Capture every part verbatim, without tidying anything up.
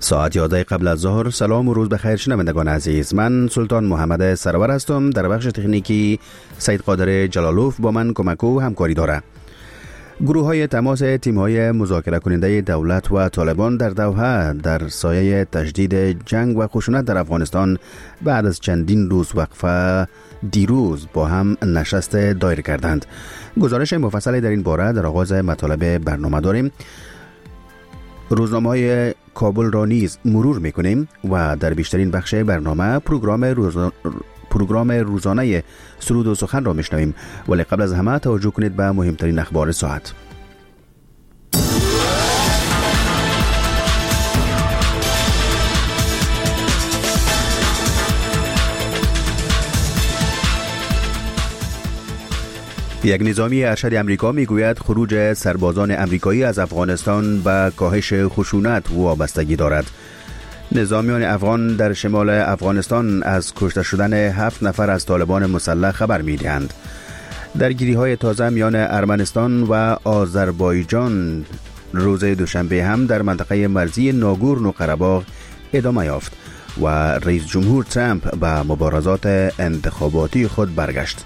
ساعت یازده قبل از ظهر. سلام و روز بخیر شنوندگان عزیز. من سلطان محمد سرور هستم. در بخش تکنیکی سید قادر جلالوف با من کمک و همکاری داره. گروه های تماس تیم های مذاکره کننده دولت و طالبان در دوحه در سایه تشدید جنگ و خشونت در افغانستان بعد از چندین روز وقفه دیروز با هم نشست دایر کردند. گزارش مفصلی در این باره در آغاز مطالب برنامه داریم. روزنامه های کابل را نیز مرور میکنیم و در بیشترین بخش برنامه پروگرام روزانه پروگرام روزانه سرود و سخن را میشنویم، ولی قبل از همه توجه کنید به مهمترین اخبار ساعت. یک نظامی ارشد امریکا میگوید خروج سربازان امریکایی از افغانستان به کاهش خشونت وابستگی دارد. نظامیان افغان در شمال افغانستان از کشته شدن هفت نفر از طالبان مسلح خبر می‌دهند. درگیری‌های تازه میان ارمنستان و آذربایجان روز دوشنبه هم در منطقه مرزی ناگورنو قره‌باغ ادامه یافت و رئیس جمهور ترامپ به مبارزات انتخاباتی خود برگشت.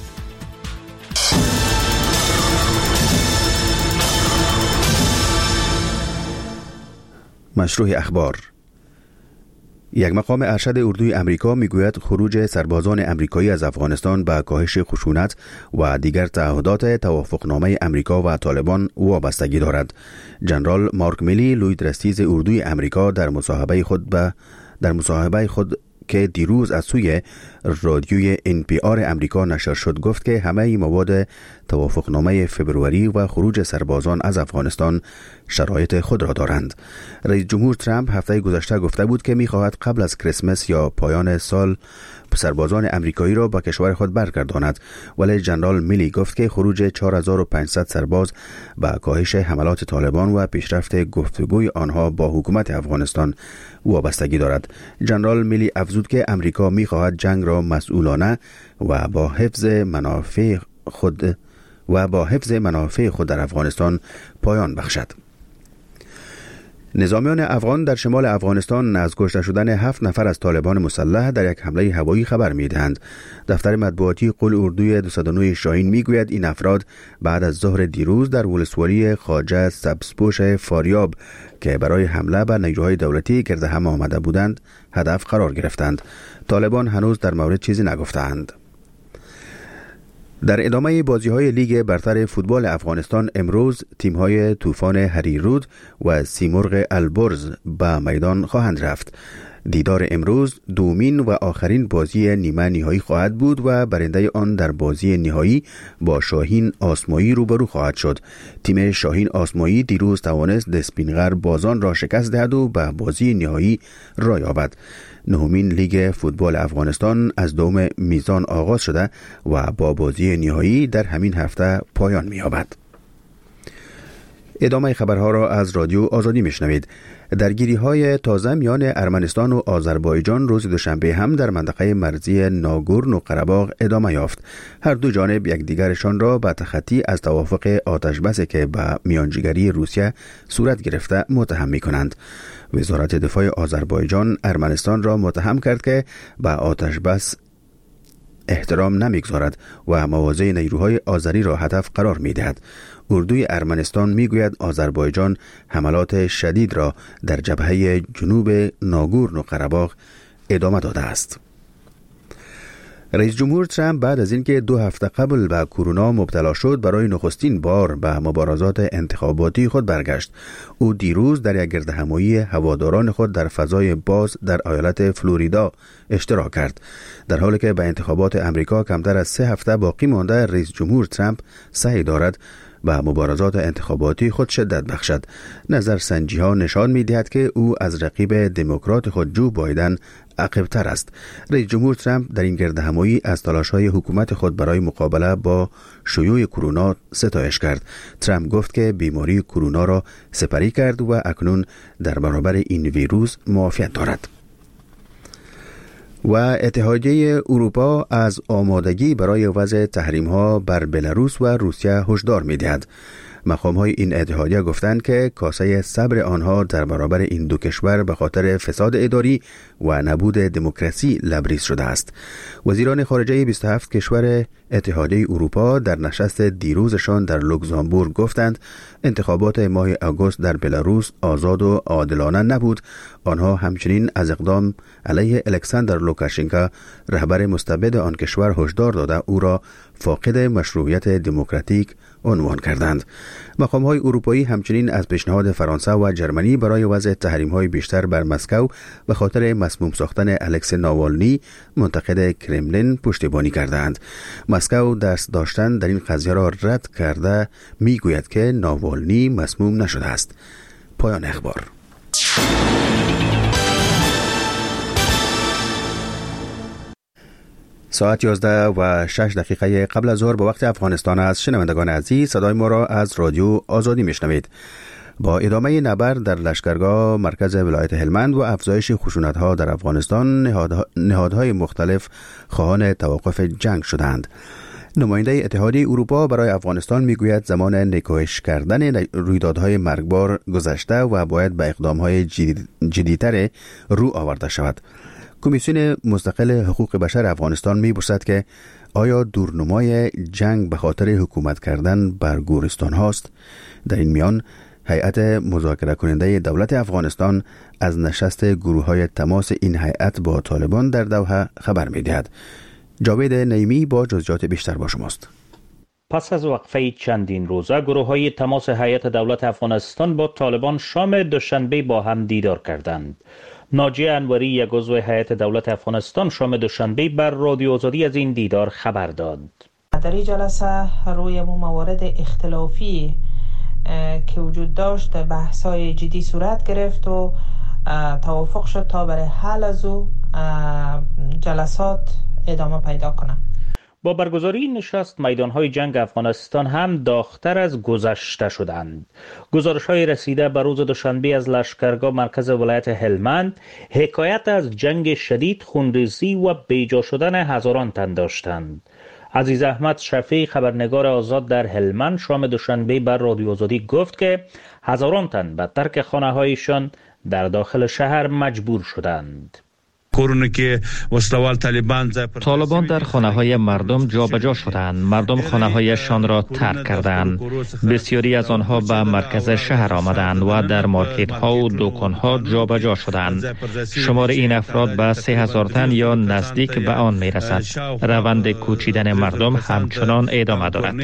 مشروع اخبار. یک مقام ارشد اردوی امریکا میگوید خروج سربازان امریکایی از افغانستان به کاهش خشونت و دیگر تعهدات توافقنامه امریکا و طالبان وابستگی دارد. جنرال مارک میلی، لوی رئیس اردوی امریکا در مصاحبه خود به در مصاحبه خود که دیروز از سوی رادیوی ان پی آر امریکا نشر شد گفت که همه مواد توافقنامه فبروری و خروج سربازان از افغانستان شرایط خود را دارند. رئیس جمهور ترامپ هفته گذشته گفته بود که می‌خواهد قبل از کریسمس یا پایان سال سربازان امریکایی را به کشور خود برگرداند، ولی جنرال میلی گفت که خروج چهار هزار و پانصد سرباز به کاهش حملات طالبان و پیشرفت گفتگوی آنها با حکومت افغانستان وابستگی دارد. جنرال میلی افزود که امریکا می‌خواهد جنگ را مسئولانه و با حفظ منافع خود و با حفظ منافع خود در افغانستان پایان بخشد. نظامیان افغان در شمال افغانستان از کشته شدن هفت نفر از طالبان مسلح در یک حمله هوایی خبر می‌دهند. دفتر مطبوعاتی قول اردوی دویست و نه شاهین میگوید این افراد بعد از ظهر دیروز در ولسوالی خواجه سبزپوش فاریاب که برای حمله به نیروهای دولتی گرد هم آمده بودند هدف قرار گرفتند. طالبان هنوز در مورد چیزی نگفتند. در ادامه بازی‌های لیگ برتر فوتبال افغانستان امروز تیم‌های طوفان هریرود و سیمرغ البرز به میدان خواهند رفت. دیدار امروز دومین و آخرین بازی نیمه نهایی خواهد بود و برنده آن در بازی نهایی با شاهین آسمایی روبرو خواهد شد. تیم شاهین آسمایی دیروز توانست دسپینغر بازان را شکست دهد و به بازی نهایی راه یابد. نهمین لیگ فوتبال افغانستان از دوم میزان آغاز شده و با بازی نهایی در همین هفته پایان می‌یابد. ادامه خبرها را از رادیو آزادی میشنوید. درگیری های تازه میان ارمنستان و آذربایجان روز دوشنبه هم در منطقه مرزی ناگورنو قره‌باغ ادامه یافت. هر دو جانب یکدیگرشان را به تخطی از توافق آتش‌بسی که به میانجیگری روسیه صورت گرفته متهم می‌کنند. وزارت دفاع آذربایجان ارمنستان را متهم کرد که به آتش‌بس احترام نمیگذارد و مواضع نیروهای آذری را هدف قرار می‌دهد. اردوی ارمنستان میگوید آذربایجان حملات شدید را در جبهه جنوب ناگورنو قره‌باغ ادامه داده است. رئیس جمهور ترامپ بعد از اینکه دو هفته قبل به کرونا مبتلا شد برای نخستین بار به مبارزات انتخاباتی خود برگشت. او دیروز در یک گردهمایی هواداران خود در فضای باز در ایالت فلوریدا اشتراک کرد. در حالی که به انتخابات امریکا کمتر از سه هفته باقی مانده، رئیس جمهور ترامپ سعی دارد به مبارزات انتخاباتی خود شدت بخشد. نظرسنجی ها نشان می دهد که او از رقیب دموکرات خود جو بایدن عقب‌تر است. رئیس جمهور ترامپ در این گردهمایی از تلاش‌های حکومت خود برای مقابله با شیوع کرونا ستایش کرد. ترامپ گفت که بیماری کرونا را سپری کرد و اکنون در برابر این ویروس معافیت دارد. و اتحادیه اروپا از آمادگی برای وضع تحریم‌ها بر بلاروس و روسیه هشدار می‌دهد. مقام‌های این اتحادیه گفتند که کاسه صبر آنها در برابر این دو کشور به خاطر فساد اداری و نبود دموکراسی لبریز شده است. وزیران خارجه بیست و هفت کشور اتحادیه اروپا در نشست دیروزشان در لوکزامبورگ گفتند انتخابات ماه آگوست در بلاروس آزاد و عادلانه نبود. آنها همچنین از اقدام علیه الکساندر لوکاشنکو رهبر مستبد آن کشور هشدار داده او را فاقد مشروعیت دموکراتیک عنوان کردند. مقام‌های اروپایی همچنین از پیشنهاد فرانسه و جرمنی برای وضع تحریم‌های بیشتر بر مسکو به خاطر مسموم ساختن الکسی ناوالنی منتقد کرملین پشتیبانی کردند. مسکو دست داشتن در این قضیه را رد کرده میگوید که ناوالنی مسموم نشده است. پایان اخبار. ساعت یازده و شش دقیقه قبل از ظهر به وقت افغانستان است. شنوندگان عزیز، صدای ما را از رادیو آزادی میشنوید. با ادامه نبرد در لشکرگاه مرکز ولایت هلمند و افزایش خشونت‌ها در افغانستان، نهادها، نهادهای مختلف خواهان توقف جنگ شدند. نماینده اتحادیه اروپا برای افغانستان میگوید زمان نکوهش کردن رویدادهای مرگبار گذشته و باید به اقدامهای جدید، جدیدتر رو آورده شود. کمیسیون مستقل حقوق بشر افغانستان می‌پرسد که آیا دورنمای جنگ به خاطر حکومت کردن بر گورستان هاست؟ در این میان هیئت مذاکره کننده دولت افغانستان از نشست گروه‌های تماس این هیئت با طالبان در دوحه خبر می‌دهد. جاوید نعیمی با جزئیات بیشتر با شماست. پس از وقفه چندین روزه گروه‌های تماس هیئت دولت افغانستان با طالبان شام دوشنبه با هم دیدار کردند. ناجیه انوری، یک عضو هیئت دولت افغانستان، شام دوشنبه بر رادیو آزادی از این دیدار خبر داد. در این جلسه روی موارد اختلافی که وجود داشت بحث‌های جدی صورت گرفت و توافق شد تا برای حل از او جلسات ادامه پیدا کنند. با برگزاری این نشست میدانهای جنگ افغانستان هم داغ‌تر از گذشته شدند. گزارش‌های رسیده به روز دوشنبه از لشکرگاه مرکز ولایت هلمند حکایت از جنگ شدید، خونریزی و بیجا شدن هزاران تن داشتند. عزیز احمد شفیع، خبرنگار آزاد در هلمند، شام دوشنبه بر رادیو آزادی گفت که هزاران تن به ترک خانه‌هایشان در داخل شهر مجبور شدند. طالبان در خانه‌های مردم جابجا شدند. مردم خانه‌هایشان را ترک کردند. بسیاری از آنها به مرکز شهر آمدند و در مارکت‌ها و دکان‌ها جابجا شدند. شمار این افراد به سه هزار تن یا نزدیک به آن می‌رسد. روند کوچیدن مردم همچنان ادامه دارد.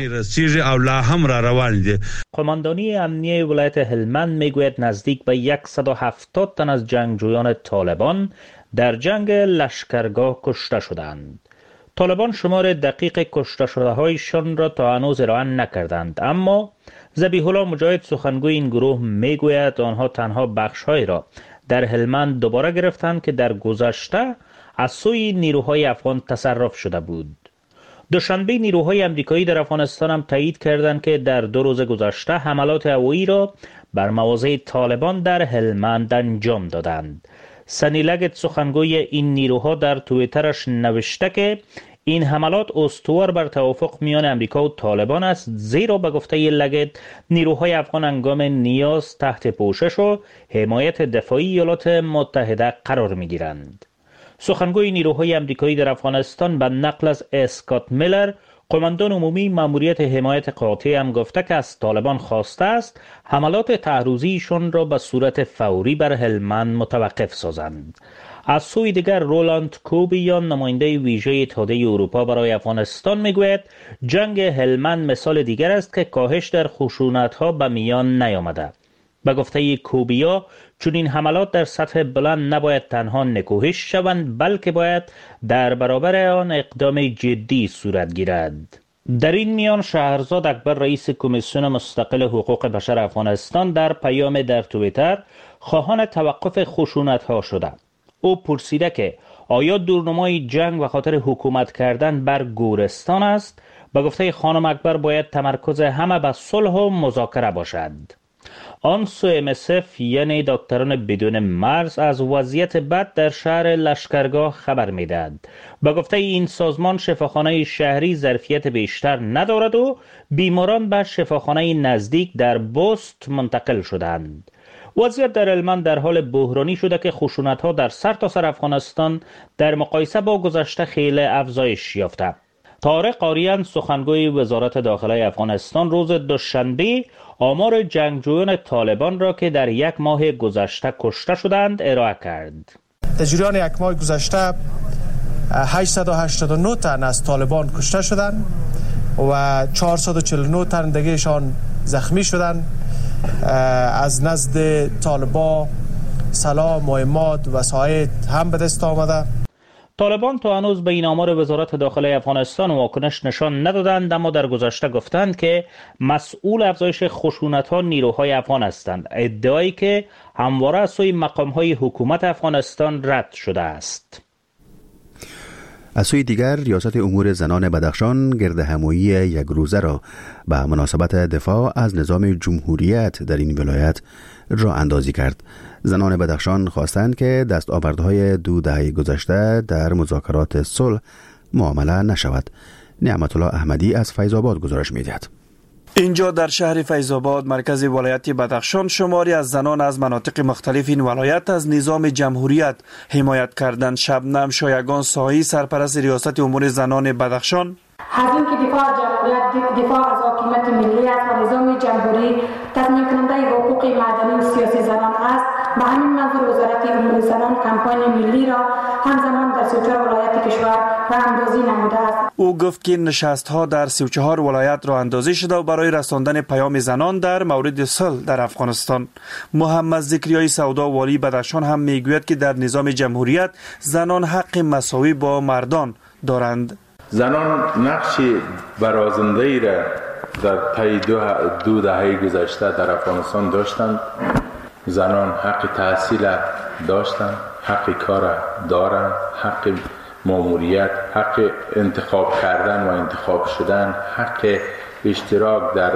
قماندانی امنیه ولایت هلمند میگوید نزدیک به صد و هفتاد تن از جنگجویان طالبان در جنگ لشکرگاه کشته شدند. طالبان شمار دقیق کشته شده هایشان را تا هنوز ارائه نکردند، اما ذبیح الله مجاهد، سخنگوی این گروه، میگوید آنها تنها بخش‌هایی را در هلمند دوباره گرفتند که در گذشته از سوی نیروهای افغان تصرف شده بود. دوشنبه نیروهای امریکایی در افغانستان هم تایید کردند که در دو روز گذشته حملات هوایی را بر مواضع طالبان در هلمند انجام دادند. سنی لگت، سخنگوی این نیروها، در توییترش نوشته که این حملات استوار بر توافق میان امریکا و طالبان است، زیرا به گفته لگت نیروهای افغان هنگام نیاز تحت پوشش و حمایت دفاعی ایالات متحده قرار میگیرند. سخنگوی نیروهای امریکایی در افغانستان به نقل از اسکات میلر، قماندان عمومی ماموریت حمایت قاطع، هم گفته که از طالبان خواسته است حملات تعرضیشون را به صورت فوری بر هلمند متوقف سازند. از سوی دیگر رولاند کوبیان، نماینده ویژه اتحادیه اروپا برای افغانستان، میگوید جنگ هلمند مثال دیگر است که کاهش در خشونت‌ها به میان نیامده. به گفته کوبیا، چون این حملات در سطح بلند نباید تنها نکوهش شوند، بلکه باید در برابر آن اقدام جدی صورت گیرد. در این میان شهرزاد اکبر، رئیس کمیسیون مستقل حقوق بشر افغانستان، در پیام در توییتر خواهان توقف خشونت‌ها شده. او پرسیده که آیا دورنمای جنگ و خاطر حکومت کردن بر گورستان است؟ به گفته خانم اکبر باید تمرکز همه به صلح و مذاکره باشد. آنسو ام اس اف یعنی دکتران بدون مرز از وضعیت بد در شهر لشکرگاه خبر میدهد. با گفته این سازمان شفاخانه شهری ظرفیت بیشتر ندارد و بیماران به شفاخانه نزدیک در بست منتقل شدند. وضعیت در هلمند در حال بحرانی شده که خشونت‌ها در سرتاسر افغانستان در مقایسه با گذشته خیلی افزایش یافته. طارق آریان سخنگوی وزارت داخلی افغانستان روز دوشنبه آمار جنگجویان طالبان را که در یک ماه گذشته کشته شدند ارائه کرد. در جریان یک ماه گذشته هشتصد و هشتاد و نه تن از طالبان کشته شدند و چهارصد و چهل و نه تن دیگه‌شان زخمی شدند. از نزد طالبان سلاح، مهمات و وسایل هم به دست آمده. طالبان تا هنوز به این آمار وزارت داخلی افغانستان واکنش نشان ندادند، اما در گذشته گفتند که مسئول افزایش خشونت‌ها نیروهای افغان هستند، ادعایی که همواره از سوی مقام‌های حکومت افغانستان رد شده است. از سوی دیگر ریاست امور زنان بدخشان گردهمایی یک روزه را به مناسبت دفاع از نظام جمهوریت در این ولایت راه اندازی کرد. زنان بدخشان خواستند که دستاوردهای دو دهه گذشته در مذاکرات صلح معامله نشود. نعمت الله احمدی از فیض آباد گزارش می‌دهد. اینجا در شهر فیض آباد مرکز ولایت بدخشان شماری از زنان از مناطق مختلف این ولایت از نظام جمهوریت حمایت کردند. شبنم شایگان ساهی سرپرست ریاست امور زنان بدخشان: حاضرین که دفاع از جمهوریت، دفاع از حاکمیت ملی است و نظام جمهوری تضمین کننده حقوق مدنی و سیاسی زنان است. به همین منظور وزارت امور زنان کمپاین ملی را همزمان در سی و چهار ولایت کشور راه اندازی نموده است. او گفت که نشست‌ها در سی و چهار ولایت راه اندازی شده و برای رساندن پیام زنان در مورد صلح در افغانستان. محمد ذکریای سودا والی بدخشان هم میگوید که در نظام جمهوریت زنان حق مساوی با مردان دارند. زنان نقش برازنده‌ای را در طی دو, دو دهه گذشته در افغانستان داشتند. زنان حق تحصیل داشتند، حق کار دارند، حق ماموریت، حق انتخاب کردن و انتخاب شدن، حق اشتراک در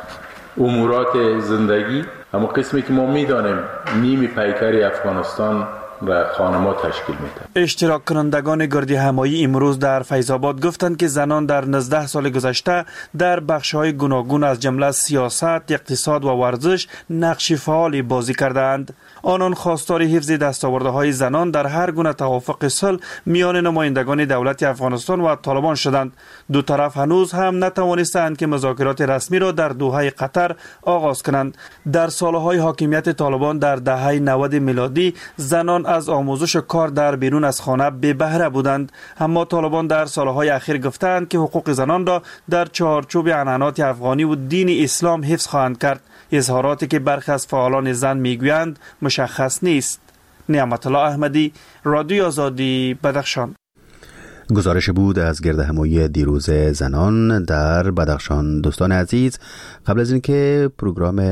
امورات زندگی. اما قسمی که ما میدانیم نیمی پیکری افغانستان و خانم‌ها تشکیل میده. اشتراک کنندگان گردی همایی امروز در فیض آباد گفتند که زنان در نوزده سال گذشته در بخش‌های گوناگون از جمله سیاست، اقتصاد و ورزش نقش فعالی بازی کردند. آنان خواستار حفظ دستاوردهای زنان در هر گونه توافق صلح میان نمایندگان دولت افغانستان و طالبان شدند. دو طرف هنوز هم نتوانستند که مذاکرات رسمی را در دوحه قطر آغاز کنند. در سالهای حاکمیت طالبان در دهه نود میلادی زنان از آموزش کار در بیرون از خانه بی بهره بودند، اما طالبان در سالهای اخیر گفتند که حقوق زنان را در چارچوب عنعنات افغانی و دین اسلام حفظ خواهند کرد. اظهاراتی که برخی از فعالان زن میگویند مشخص نیست. نعمت الله احمدی، رادیو آزادی، بدخشان. گزارش بود از گردهمایی دیروز زنان در بدخشان. دوستان عزیز، قبل از اینکه پروگرام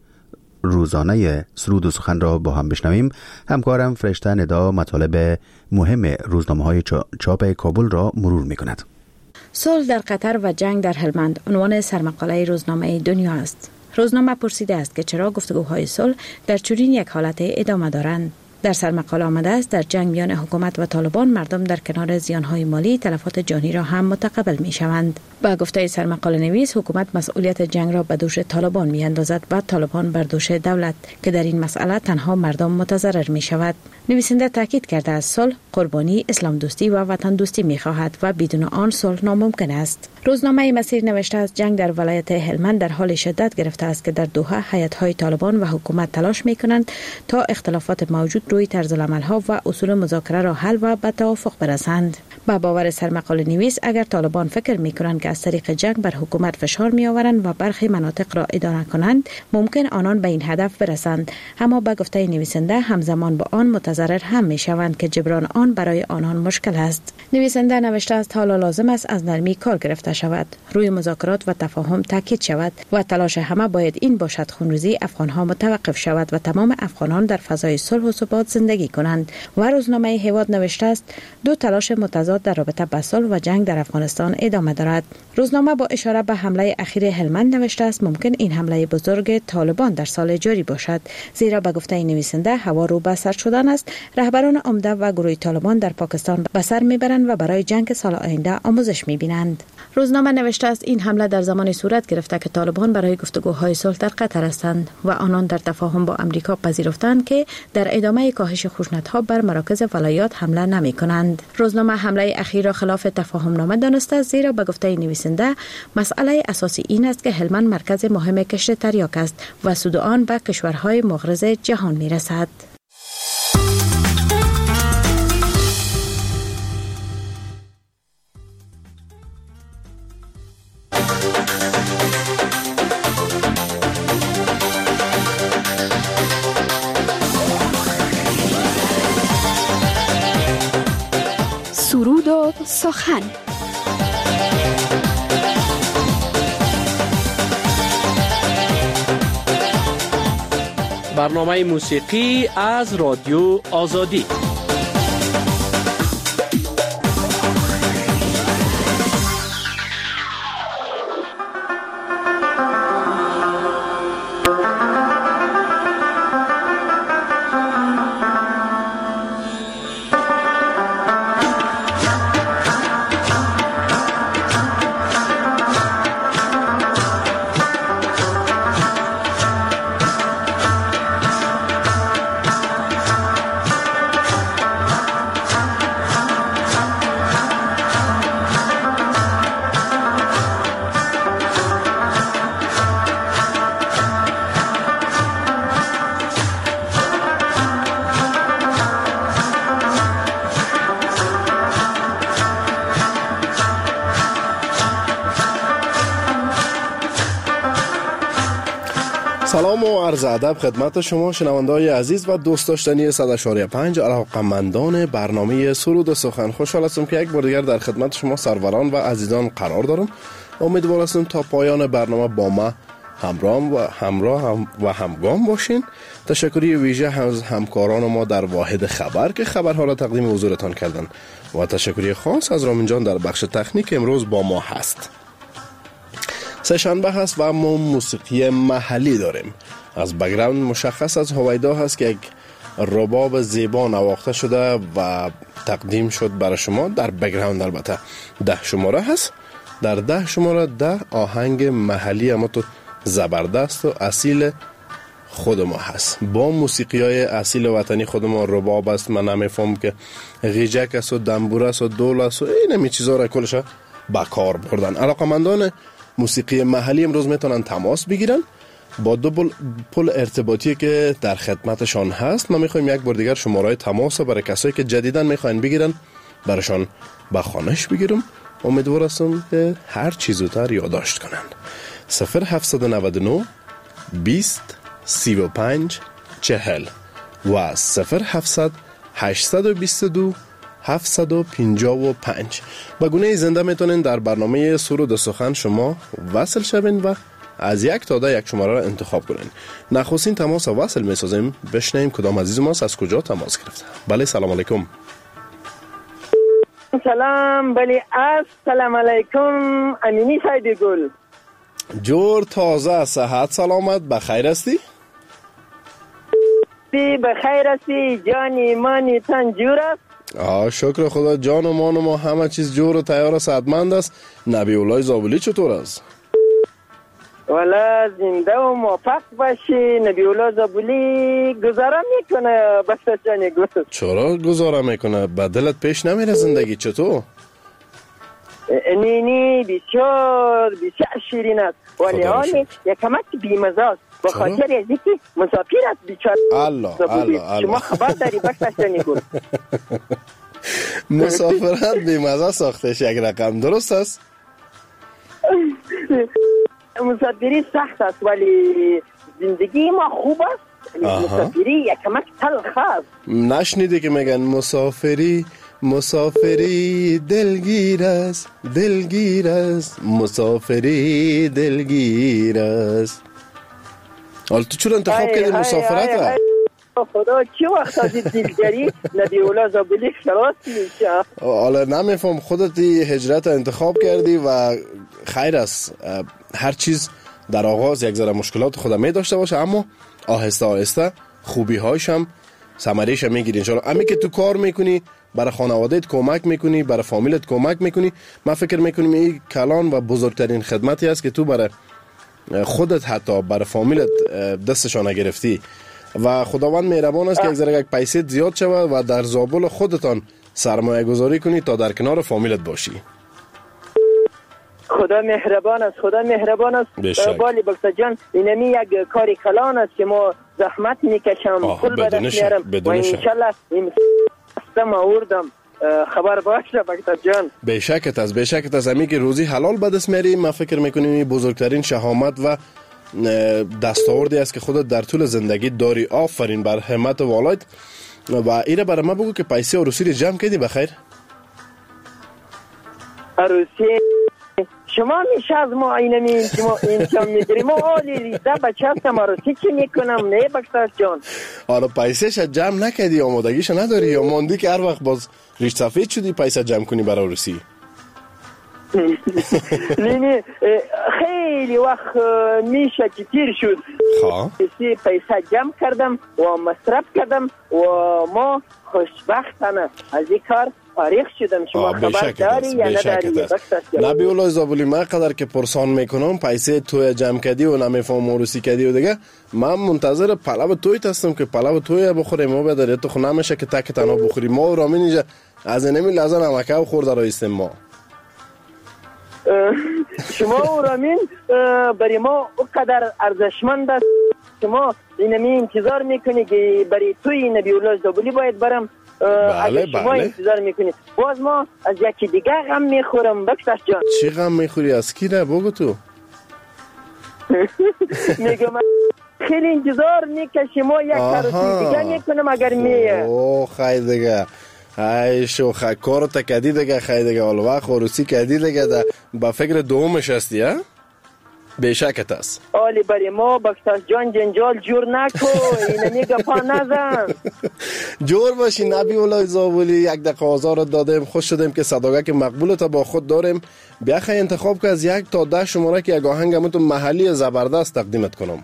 روزانه سرود و سخن را با هم بشنویم، همکارم فرشته ندا مطالب مهم روزنامه‌های چاپ کابل را مرور می‌کند. صلح در قطر و جنگ در هلمند عنوان سرمقاله روزنامه دنیا است. روزنامه پرسیده است که چرا گفتگوهای صلح در چنین یک حالت ادامه دارند. در سرمقاله آمده است در جنگ میان حکومت و طالبان مردم در کنار زیانهای مالی تلفات جانی را هم متقبل می شوند. با گفته سرمقاله نویس، حکومت مسئولیت جنگ را به دوش طالبان می اندازد و طالبان بر دوش دولت که در این مسئله تنها مردم متضرر می شود. نویسنده تاکید کرده است صلح قربانی اسلام دوستی و وطن دوستی می خواهد و بدون آن صلح ناممکن است. روزنامه مسیر نوشته است جنگ در ولایت هلمند در حال شدت گرفته است که در دوحه هیئت‌های طالبان و حکومت تلاش می کنند تا اختلافات موجود روی طرز العمل‌ها و اصول مذاکره را حل و به توافق برسند. با باور سرمقاله نویس، اگر طالبان فکر می کنند که از طریق جنگ بر حکومت فشار می آورند و برخی مناطق را اداره کنند، ممکن آنان به این هدف برسند، اما با گفته نویسنده همزمان با آن متضرر متضرر هم می شوند که جبران آن برای آنان مشکل است. نویسنده نوشته است حالا لازم است از نرمی کار گرفته شود، روی مذاکرات و تفاهم تاکید شود و تلاش همه باید این باشد خونریزی افغانها متوقف شود و تمام افغانان در فضای صلح و ثبات زندگی کنند. و روزنامه هواد نوشته است دو تلاش متضاد در رابطه با صلح و جنگ در افغانستان ادامه دارد. روزنامه با اشاره به حمله اخیر هلمند نوشته است ممکن این حمله بزرگ طالبان در سال جاری باشد، زیرا به گفته نویسنده هوا رو به سر شدن است. رهبران عمده و گروه طالبان در پاکستان به سر میبرند و برای جنگ سال آینده آموزش میبینند. روزنامه نوشته است این حمله در زمانی صورت گرفته که طالبان برای گفتگوهای صلح در قطر هستند و آنان در تفاهم با امریکا پذیرفتند که در ادامه کاهش خشونت‌ها بر مراکز ولایات حمله نمی‌کنند. روزنامه حمله اخیر را خلاف تفاهم نامه دانسته زیرا به گفته نویسنده مسئله اساسی این است که هلمند مرکز مهم کشت تریاک است و سود آن به کشورهای مغرض جهان می‌رسد. سرود و سخن. برنامه موسیقی از رادیو آزادی. سلام و عرض ادب خدمت شما شنونده‌های عزیز و دوست داشتنی صد و چهار و پنج علاقه‌مندان برنامه سرود و سخن. خوشحال هستم که یک بار دیگر در خدمت شما سروران و عزیزان قرار دارم. امیدوار هستم تا پایان برنامه با ما همراه و همراه هم و همگام باشین. تشکری ویژه از همکاران ما در واحد خبر که خبرها را تقدیم حضورتان کردن و تشکری خاص از رامین جان در بخش تکنیک امروز با ما هست. سه شنبه هست و ما موسیقی محلی داریم. از بک‌گراند مشخص از هویدا هست که یک رباب زیبا نواخته شده و تقدیم شد برای شما. در بک‌گراند البته ده شماره هست. در ده شماره ده آهنگ محلی اما تو زبردست و اصیل خود ما هست. با موسیقی های اصیل وطنی خود ما رباب است. من نمیفهم که غیجک است و دنبور است و دول است و این همی چیزا را کلش با کار بردن. علاقمندان موسیقی محلی امروز میتونن تماس بگیرن با دو پل ارتباطی که در خدمتشان هست. ما میخوایم یک بار دیگر شماره تماس برای کسایی که جدیدن میخواین بگیرن براشان به خانش بگیرم. امیدوار هستم که هر چیز زودتر یادداشت کنن. صفر هفتصد و نود و نه بیست سی و پنج چهل و صفر هفتصد هشتصد و بیست و دو هفتصد و پنجاه و پنج. با گونه زنده میتونین در برنامه سرود و سخن شما وصل شوین و از یک تا ده یک شماره را انتخاب کنین. نخستین تماس وصل میسازیم. بشنویم کدام عزیز ماست از کجا تماس گرفته. بله سلام علیکم. سلام. بله السلام علیکم. امینی سید گل. جور تازه صحت سلامت بخیر هستی؟ بی بخیر هستی جان ایمانی تن جور است؟ آه شکر خدا جان و مان و ما همه چیز جور و تیار و صحتمند است. نبی اولای زابلی چطور است؟ والا زنده و موفق باشی. نبی اولای زابلی گذاره میکنه بستشانی گل. چرا گذاره میکنه؟ به دلت پیش نمیره زندگی چطور؟ نینی بسیار بسیار شیرین است ولی حالی یکمک بیمزه است به خاطر از اینکه مسافر است بیچاره. الله الله شما خبر داری بستشانی گل. مسافرت بیمزه ساختش یک رقم درست است؟ مسافری سخت است ولی زندگی ما خوب است مسافری یک کمک تلخ است. نشنیدی که میگن مسافری مسافری دلگیر است دلگیر است مسافری دلگیر است. حالا تو چرا انتخاب کردی مسافرت؟ خدا چی وقت از دیلگری نبی اولا زابلی خلاص میشه؟ حالا نمیفهم خودت هجرت انتخاب کردی و خیر است. هر چیز در آغاز یک ذره مشکلات خود می داشته باشه، اما آهسته آهسته خوبی هایش هم ثمره‌اش میگیری ان شاء الله. امی که تو کار میکنی برای خانوادهت کمک میکنی، برای فامیلت کمک میکنی، من فکر میکنم این کلان و بزرگترین خدمتی است که تو برای خودت حتی برای فامیلت دستشان نگرفتی و خداوند مهربان است که یک ذره یک پیسه زیاد شود و در زابل خودتان سرمایه گذاری کنی تا در کنار فامیلت باشی. خدا مهربان است، خدا مهربان است. بالی بکتا جان اینمی یک کاری کلان است که ما زحمت میکشم پول به دست میارم و انشالله این سم آوردم خبر باشه بکتا جان. به شکت است، به شکت است. امی که روزی حلال به دست میاری من فکر میکنم این بزرگترین شهامت و دستاوردی است که خودت در طول زندگی داری. آفرین بر همت والایت. و ایره برای ما بگو که پیسه عروسی رو جمع کردی بخیر؟ عروسی شما میشه از ما اینمی انجام میگیریم ما آلی ریزه بچه هستم عروسی چی میکنم نه بکتاش جان؟ آره پیسه شد جمع نکردی آمادگیش نداری یا ماندی که هر وقت باز ریش سفید شدی پیسه جمع کنی برای عروسی؟ نه خیلی وقت میشه که تیر شد پیسه جمع کردم و مصرف کردم و ما خوشبختانه از این کار فارغ شدم. شما خبر داری یا نداری؟ نبی الله زابلی من قدر که پرسان میکنم پیسه توی جمع کردی و نمیفهم عروسی کردی و دیگه من منتظر پلو تویت هستم که پلو توی بخوریم و بداری تو خو نمیشه که تک تنها بخوری. ما و رامین اینجا از اینمی لحظه نمکه و خورده رایستیم ما. شما و رامین برای ما اقدر ارزشمند است. شما اینمی انتظار میکنی که برای توی نبی الله زابلی باید برم. بله شما بله انتظار میکنید باز ما از یکی دیگه غم میخورم بکتاش جان. چی غم میخوری از کی نه بگو تو؟ میگم خیلی انتظار میکشی ما یک عروسی دیگه میکنم اگر میه. اوه خیلی دیگه ای شو خیلی کارو تا کدی دیگه خیلی دیگه حالا وقت عروسی کدی دیگه با فکر دومش هستی ها؟ بیشکت است. آلی برای ما بکتاش جان جنجال جور نکو اینمی گپا نزن. جور باشی نبی الله زابلی یک دقیقه آزار دادیم خوش شدیم که صداقه که مقبول تا با خود داریم. بیا خیلی انتخاب که از یک تا ده شماره که یک آهنگ همون محلی زبردست تقدیمت کنم.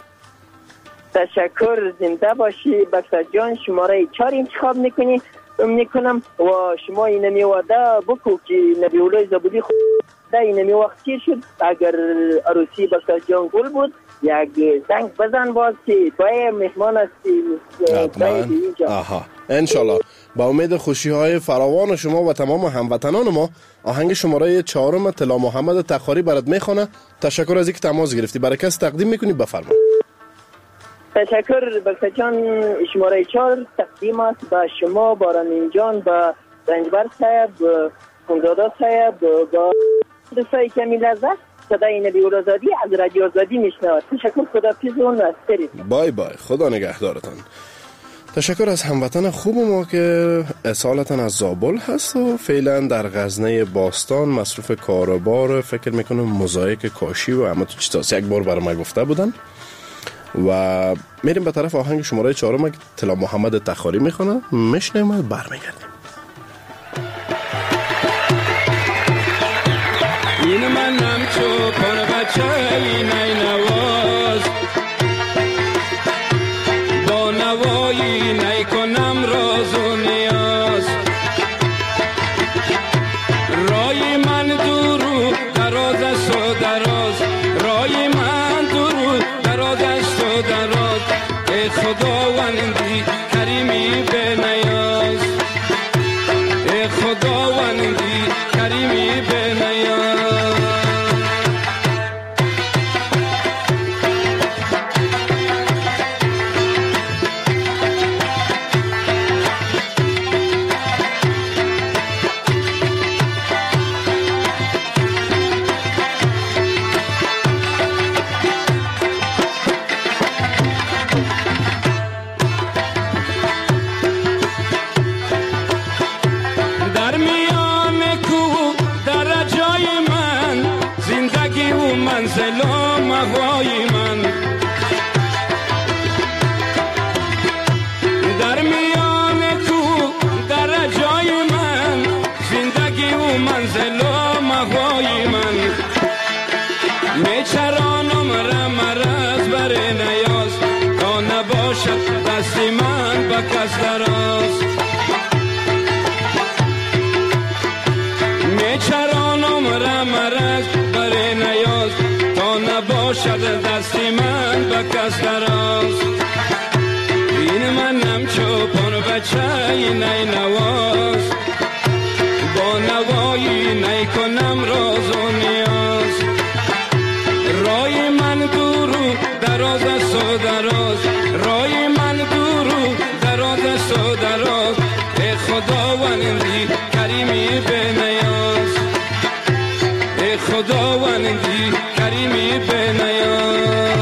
تشکر زنده باشی بکتاش جان. شماره چهار انتخاب میکنی میکنم و شما اینمی وعده بکو که نبی الله زابلی خود در اینمی وقت چی شد اگر عروسی بکتاش جان گل بود یک زنگ بزن باز که توی مهمان هستی. آها انشالله با امید خوشی های فراوان شما و تمام هموطنان ما آهنگ شماره چهارم طلا محمد تخاری برات میخونه. تشکر از اینکه تماس گرفتی. برای کس تقدیم میکنی بفرما. تشکر بکتاش جان. شماره چهار تقدیم است با شما بارانین جان با رنجبر صاحب خونزاده صاحب با دوستای کمی لذت صدای نبی الله زادی از رادیو آزادی میشنواد. تشکر خدا پیزون استرید. بای بای خدا نگهدارتان. تشکر از هموطن خوب ما که اصالتا از زابل هست و فعلا در غزنه باستان مصروف کاروبار فکر میکنم موزاییک کاشی و اما تو چیزاست یک بار برای ما گفته بودن و میریم به طرف آهنگ شماره چهارم که طلا محمد تخاری میخونه میشنیم و برمیگردیم. این منم چو پر بچه نی نواز با نوایی نی کنم راز و نیاز رای من درو دراز است و دراز رای من درو دراز است و دراز ای خداوندی کریمی به نیاز ای خداوندی کریمی به نیاز مهوای من در میان کو در جای من زندگی و منزل و مهوای من میچرانم را مرز بر نیاز تا نباشد دست من به کس دراز میچرانم را مرز بر نیاز تا نباشد دست من به کس دراز این منم چوپان بچه نی نواز با نوایی نی کنم راز و نیاز رای من دورو دراز است و دراز رای من دورو دراز است و دراز ای خداوندی کریمی به نیاز ای خداوندی کریمی به نیاز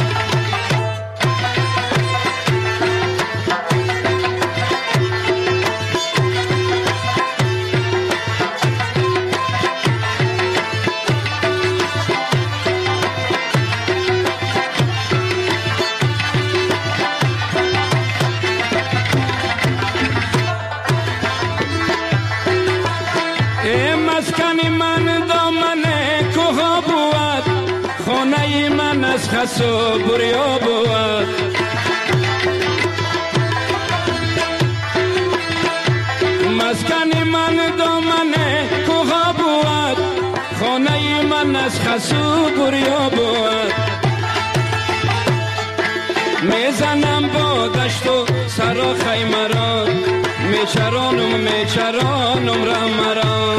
از خس و بریا بود مسکن من دامن کوها بود خانه من از خس و بریا بود میزنم با دشت و سرا خیمه را میچرانم میچرانم را مرا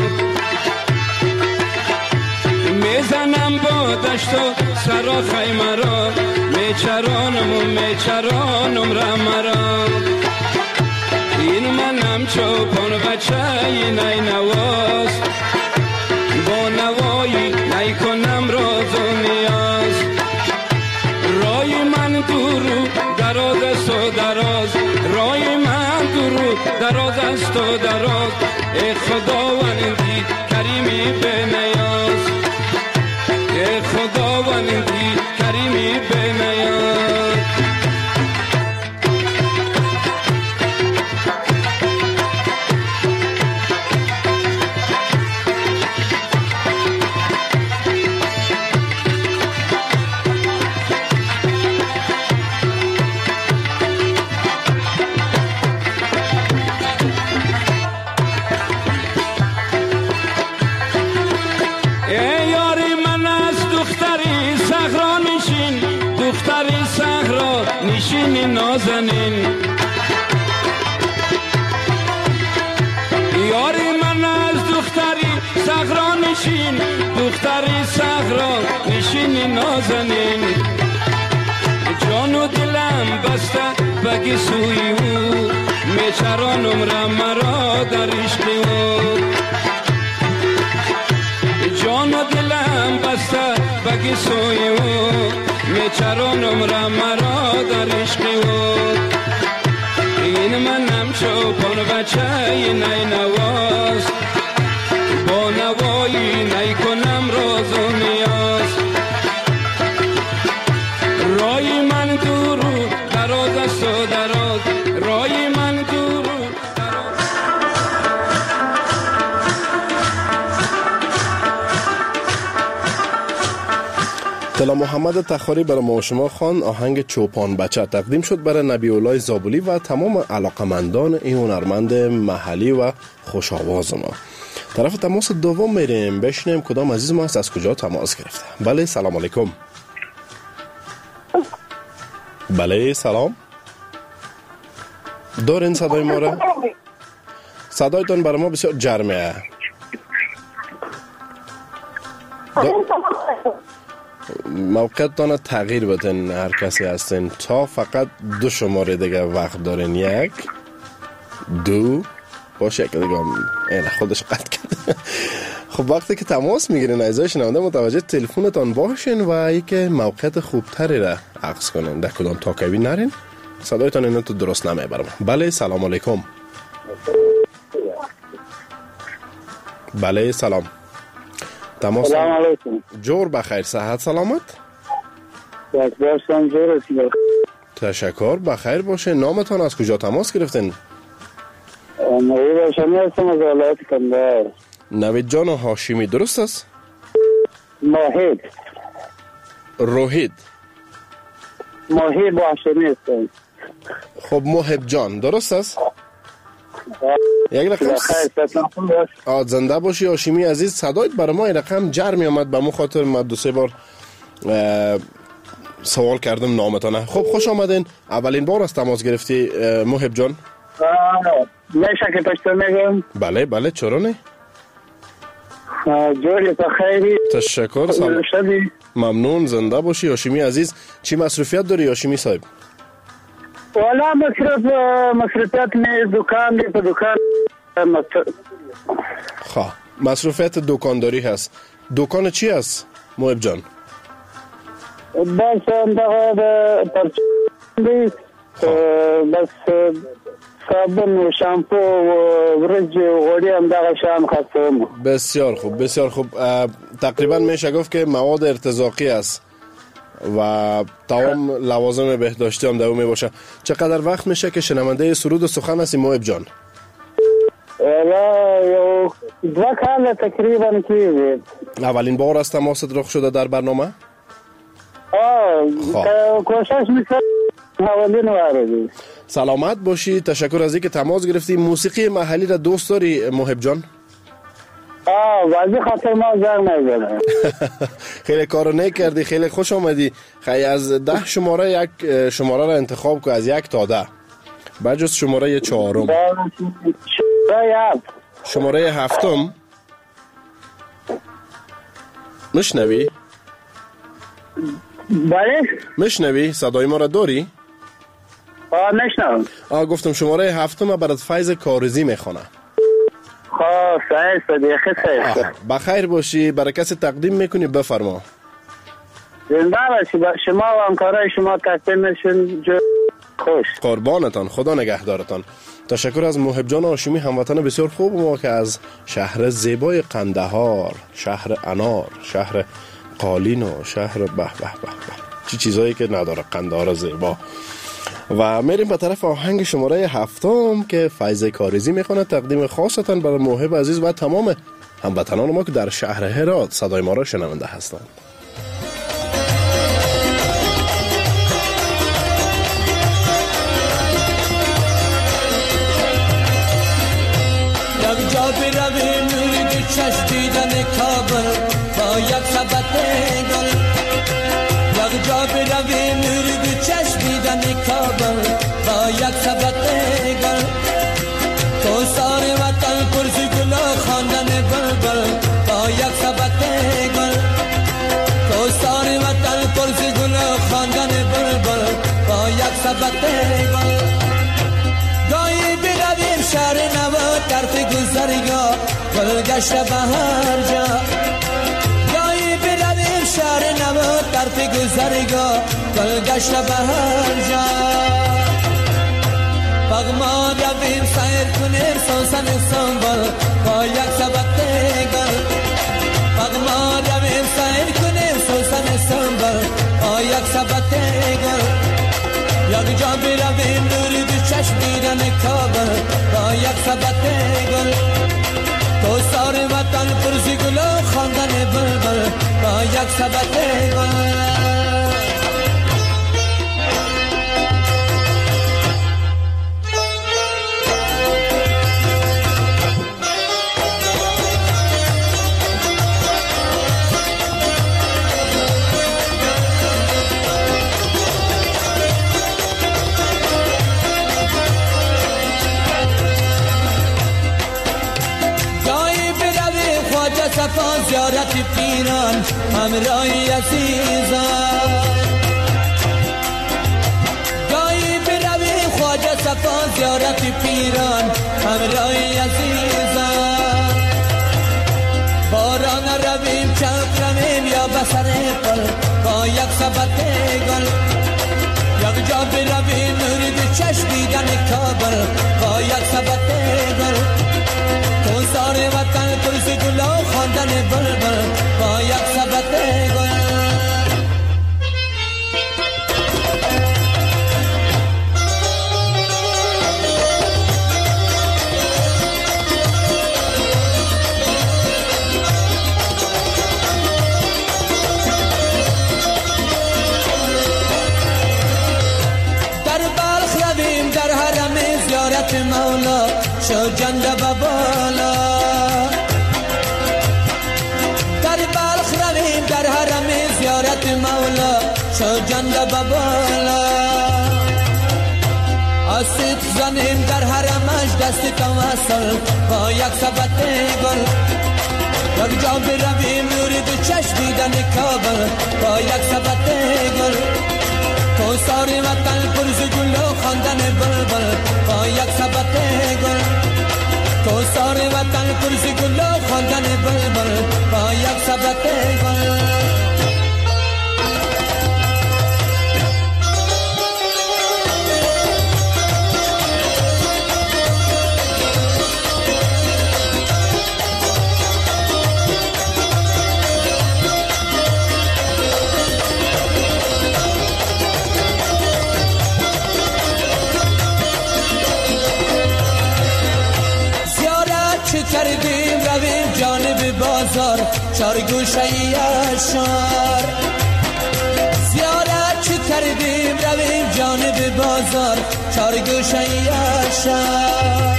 میزنم با دشت و سرا خیمه را میچرانم و میچرانم را مرا این منم چوپان بچه نی نواز با نوایی نی کنم راز و نیاز رای من دورو دراز است و دراز رای من دورو دراز است و دراز ای خداوندی کریمی به نیاز ای خداوندی کریمی به نیاز نازنین یاری من از دختری صحرا نشین دختری صحرا نشین نازنین جان و دلم بسته بگی سوی او میچرانم را مرا در عشق او جان و دلم بسته بگی سوی او میچرانم را مرا در عشق او این منم چوپان بچه نی نواز با نوایی نی کنم راز و نیاز رای من دورو دراز است و دراز رای من دورو دلا محمد تخاری برای ما شما خوان آهنگ چوپان بچه تقدیم شد برای نبی الله زابلی و تمام علاقمندان این هنرمند محلی و خوش آواز ما. طرف تماس دوم میریم بشنیم کدام عزیز ما است از کجا تماس گرفته. بله سلام علیکم. بله سلام. دارین صدای ما را؟ صدایتان برای ما بسیار جرمه. موقعتان تغییر بدین هر کسی هستین تا فقط دو شماره دیگه وقت دارین یک دو باشه که دیگه این خودش قطع کرد. خب وقتی که تماس میگیرین عزیزای شنونده متوجه تلفنتان باشین و یک موقعیت خوبتری را عکس کنین در کدام تاکوی نرین صدایتان اینو تو درست نمیبرم. بله سلام علیکم. بله سلام. تماس سلام علیکم. جور بخیر صحت سلامت. باشم جورتی. تشکر، بخیر باشه. نامتان از کجا تماس گرفتین؟ نوید هاشمی هستم از ولایت کندهار. نوید جان و هاشمی درست است؟ ماهید روحید ماهید و هاشمی هستم. خب محب جان درست است؟ یک رقم آد زنده باشی هاشمی عزیز. صدایت برای ما این رقم جر می آمد، به مو خاطر من دو سه بار سوال کردم نامتانه. خب خوش آمدین. اولین بار از تماس گرفتی محب جان؟ میشه که پشتو میگم؟ بله بله چرا نه؟ جوری تا خیری. تشکر، سلام. ممنون، زنده باشی هاشمی عزیز. چی مصروفیت داری هاشمی صاحب؟ والا مصرف مصرفیت می دکان دی، په دکان خواه مصروفیت دکانداری هست. دکان چی هست محب جان؟ بس اندغه پرچندی، بس صابون و شامپو و برج و غوری اندغه شام خستم. بسیار خوب بسیار خوب. تقریبا میشه گفت که مواد ارتزاقی است و تمام لوازم بهداشتی هم دومی باشه. چقدر وقت میشه که شنونده سرود و سخن هستی محب جان؟ والا یو دو کال تقریبا کیږي. اولین بار است تماست رخ شده در برنامه؟ آه کوشش میکنم اولین وارد. سلامت باشی. تشکر از اینکه تماس گرفتی. موسیقی محلی را دوست داری محب جان؟ آه واسه خاطر ما زنگ نزدم. خیلی کارو نکردی، خیلی خوش آمدی. خیلی از ده شماره یک شماره را انتخاب کو، از یک تا ده، بجز شماره چهارم. شماره هفتم مشنوی؟ بله مشنوی؟ صدای ما را داری؟ آه مشنوم. آه گفتم شماره هفتم برات فیض کارزی میخونه. خب سعید صدیقی سعید. بخیر باشی. برای کسی تقدیم میکنی بفرما. زنده باشی. با شما و همکارای شما تقدیم میشون جو خوش. قربانتان، خدا نگهدارتان. تشکر از محب جان هاشمی، هموطن بسیار خوب ما که از شهر زیبای قندهار، شهر انار، شهر قالین و شهر به به به به چی چیزایی که نداره قندهار زیبا. و میریم به طرف آهنگ شماره هفتم که فیض کارزی میخونه، تقدیم خاصتان برای محب عزیز و تمام هموطنان ما که در شهر هرات صدای ما را شنونده هستند. یک جا برویم نوری چشیدن کابل با یک سبت گل، یک جا برویم نوری چشیدن کابل با یک سبت گل، تو سار وطن پرزی گل خواندن بلبل با یک سبت گل، تو سار وطن پرزی گل خواندن بلبل با یک سبت گل. گاهی برویم شهر نو طرف گذرگاه گل گشت بهر جا، گاهی برویم شهر نو طرف گذرگاه گل گشت بهر جا، پغما رویم سیر کنیم سوسن سنبل با یک سبت گل، پغما رویم سیر کنیم سوسن سنبل با یک سبت گل، یک جا برویم نوری دو چشم دیدن کابل با یک سبت گل، تو سار وطن پرزی گل خواندن بلبل با یک سبت گل. صفا زیارت پیران همراهی عزیزان، گاهی بروی خواجه صفا زیارت پیران همراهی عزیزان، باران رویم چپ رویم یا بسر پل با یک سبت گل، یک جا برویم نوری دو چشم دیدن کابل با یک سبت گل، تو سار وطن پرزی گل خواندن بلبل با یک سبت گل. شو جنده ببالا در بلخ رویم در حرم زیارت مولا شو جنده ببالا آسیب زنیم در حرمش دست توسل با یک سبت گل یک جا برویم نور دو چشم دیدن کابل با یک سبت گل کوثر وطن پرز گل و خواندن بلبل با یک سبت گل کوثر وطن پرز گل و خواندن بلبل با یک سبت گل کردیم رویم جانب بازار چار گوشه شهر زیارت چه کردیم رویم جانب بازار چار گوشه شهر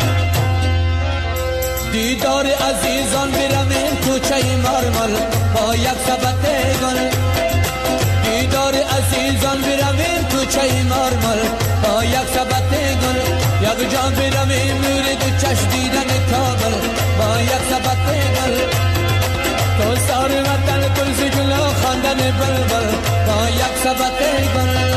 دیدار عزیزان برویم کوچه مارمل با یک سبت گل دیدار عزیزان برویم کوچه مارمل با یک سبت گل یک جا برویم نور دو چشم دیدن کابل با یک سبت گل کوثر وطن پرز گل و خواندن بلبل با یک سبت گل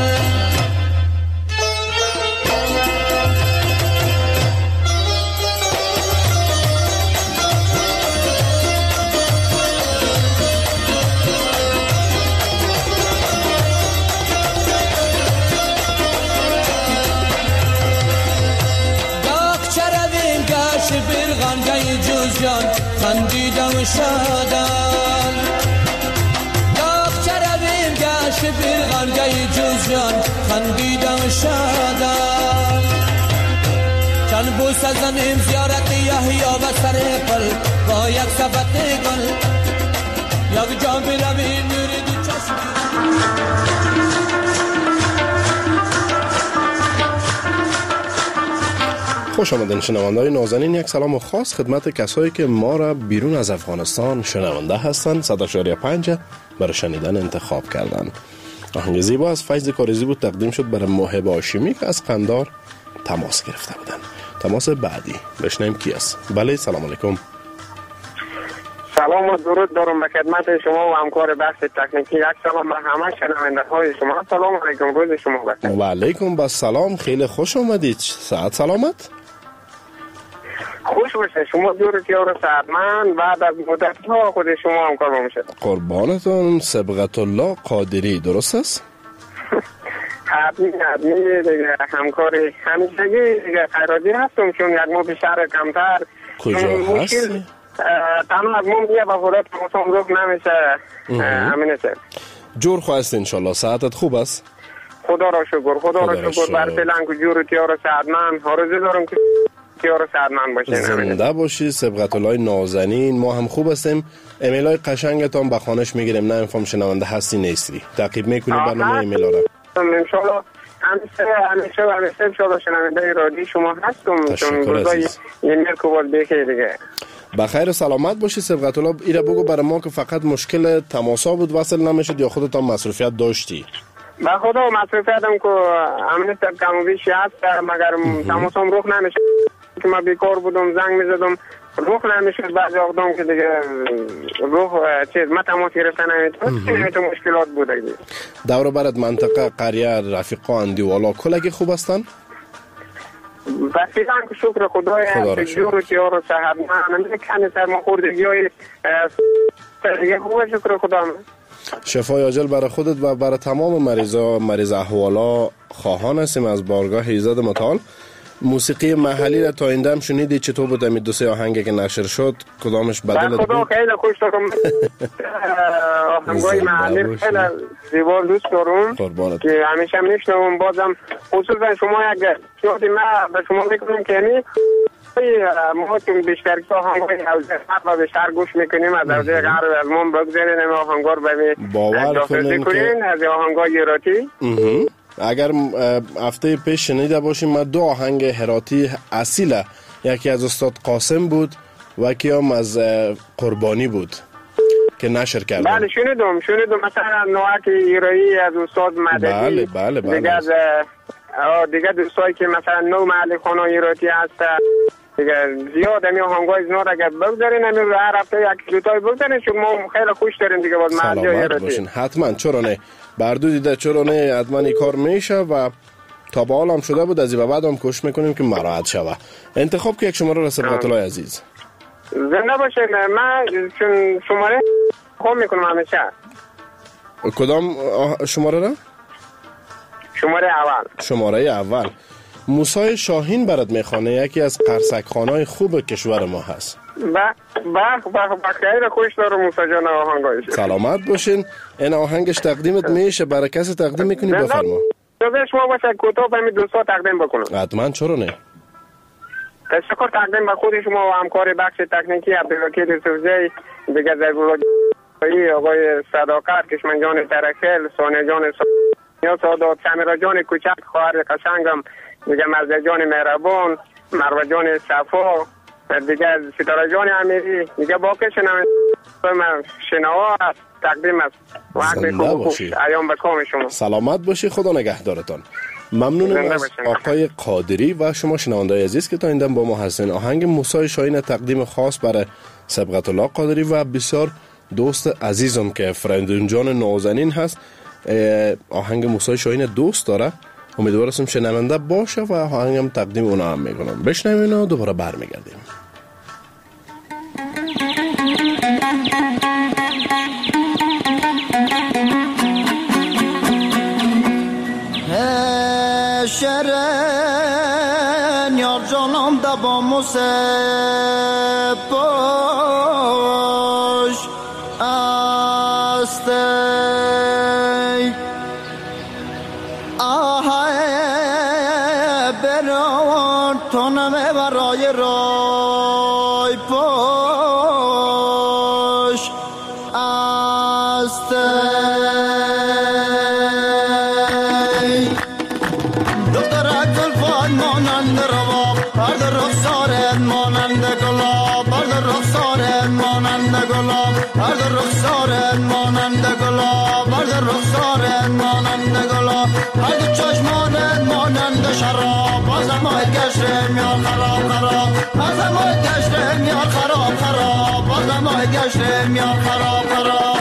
جان خندیدم و شادم داغ چربیم گشت برغنگه جز جان خندیدم و شادم چند بوسه زنیم زیارت یحیی و سر پل با یک سبت گل یک جا برویم نور دو چشم خوش آمدین شنونده‌های نازنین. یک سلام خاص خدمت کسایی که ما را بیرون از افغانستان شنونده هستند. صد و پنج برای شنیدن انتخاب کردند. آهنگ زیبا از فیض کاریزی بود تقدیم شد برای موهبه هاشمی که از قندار تماس گرفته بودند. تماس بعدی بشنویم کی است. بله سلام علیکم. سلام و درود دارم به خدمت شما و همکار بحث تکنیکی. یک سلام به همه شنونده‌های شما. سلام علیکم، روز شما بخیر. و علیکم با سلام، خیلی خوش آمدید. ساعت سلامت. خوش باشه شما دورت یار سعدمند بعد از مدت ها خود شما همکار میشه. قربانتون. صبغت الله قادری درست است؟ حتمی حتمی دیگه همکاری همیشگی دیگه خیراتی هستم چون یک ماه بیشتر کمتر. کجا هستی؟ تنها یک ماه دیگه با خودت تماسم روک نمیشه. همینشه جور خواست انشالله. ساعتت خوب است؟ خدا را شکر خدا را شکر بر فعلا که جورت یار سعدمند آرزو دارم که یار سعدمند باشین. زنده باشی. صبغت الله نازنین. ما هم خوب هستیم. ایمیل های قشنگتان به خانش میگیریم. نه انفام شنونده هستی نیستی تقیب میکنیم برنامه ایمیل ها را انشالله. همیشه همیشه و همیشه انشالله شنونده رادی شما هستم چون روزای ایمیل کوبال بخیر دیگه. بخیر و سلامت باشی صبغت الله. ایره بگو برای ما که فقط مشکل تماسا بود وصل نمیشد یا خودت هم مصروفیت داشتی؟ با خدا مصروفیتم که امنیت کم و بیشی هست مگر تماسم روخ نمیشه که ما بیکار بودم زنگ میزدم روخ نمیشد بعضی آقدام که دیگه روخ چیز ما تماس گرفتن نمیتون مشکلات بوده دیگه. دور برد منطقه قریه رفیقا اندیوالا کلگی خوب هستن؟ بسیدن که شکر خدای هست جور و تیار و صحب من نمیده کنی سر ما خوردگی های دیگه خوبه شکر خدا من. شفای عاجل برای خودت و برای تمام مریضا مریض احوالا خواهان هستیم از بارگاه ایزد متعال. موسیقی محلی را تا این دم شنیدی چطور بود؟ امی دو سه آهنگی که نشر شد کدامش بدلت بود؟ خدا خیلی خوش دارم. آهنگای محلی خیلی زیبا دوست دارم که همیشه میشنوم. بازم خصوصا شما یک چیزی من به شما میکنم که یعنی ما چون بیشتر که آهنگای حوزه و بیشتر گوش میکنیم از حوزه غرب از ما بگذارین اما آهنگار باور کنین که از آهنگای هراتی. اگر هفته پیش شنیده باشیم ما دو آهنگ هراتی اصیل یکی از استاد قاسم بود و یکی هم از قربانی بود که نشر کردن. بله شنیدم شنیدم مثلا نوک ایرایی از استاد مددی. بله بله بله. دیگه از دیگه دوستایی که مثلا نو محل خانه ایراتی هست دیگه زیاد همی آهنگای از نور اگر بگذارین همی هر هفته یک دوتای بگذارین چون ما خیلی خوش داریم دیگه باید محل ایراتی. باشین حتما چرا نه بردو دیده چرا نه حتما این کار میشه و تا به حال هم شده بود از این بعد هم کوشش میکنیم که مراحت شوه. انتخاب که یک شماره را سبقت الله عزیز. زنده باشین. من چون شماره خوب میکنم همیشه. کدام شماره را؟ شماره اول. شماره اول. موسی شاهین برات میخوانه یکی از قرصک خانای خوب کشور ما هست. با با با با خیلی خوش دارم موسی جان آهنگایش. سلامت باشین. این آهنگش تقدیمت میشه برای کسی تقدیم میکنی بفرما. دوست شما باشه کوتاه به می دوستا تقدیم بکنم. حتما چرا نه. تشکر تقدیم به خود شما و همکار بخش تکنیکی عبدالوکیل یوسفزی دیگه زیبایی آقای صداقت کشمن جان ترکل سانه جان یا سادات سمیرا جان کوچک خواهر قشنگم دیگه مرزا جان مهربان مروه جان صفا دیگه ستاره جان امیری دیگه باقی شنوه شنوا است تقدیم است وقت خوب خوش ایام به کام شما. سلامت باشی خدا نگهدارتان. ممنونم از آقای قادری و شما شنونده‌های عزیز که تا این دم با ما هستین. آهنگ موسی شاهین تقدیم خاص برای سبقت الله قادری و بسیار دوست عزیزم که فرندون جان نازنین هست. آهنگ موسی شاهین دوست داره امیدوارم شنونده باشه و آهنگم تقدیم اونا هم میکنم. بشنوین و دوباره برمیگردیم. شرن یار جانم دا با موسی پاش استی آه بران تو نمه برای رای پاش استی مانند رواب برد رخسارت مانند گلاب برد رخسارت مانند گلاب برد رخسارت مانند گلاب برد رخسارت مانند گلاب برد چشمانت مانند شراب بازم آید گشت میار خراب خراب بازم آید گشت میار خراب خراب بازم آید گشت میار خراب خراب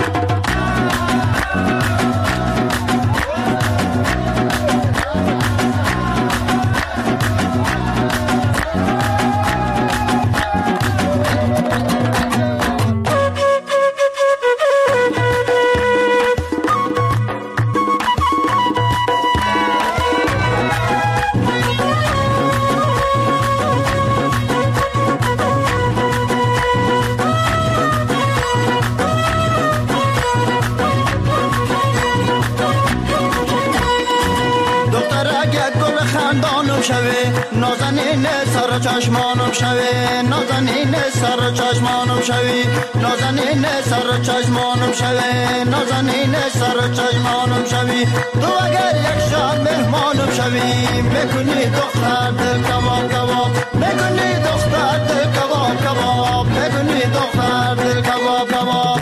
نازنین سر چشمانم شوی نازنین سر چشمانم شوی نازنین سر چشمانم شوی نازنین سر چشمانم شوی تو اگر یک شب مهمانم شوی میکنی دختر دل کباب کباب میکنی دختر دل کباب کباب میکنی دختر دل کباب کباب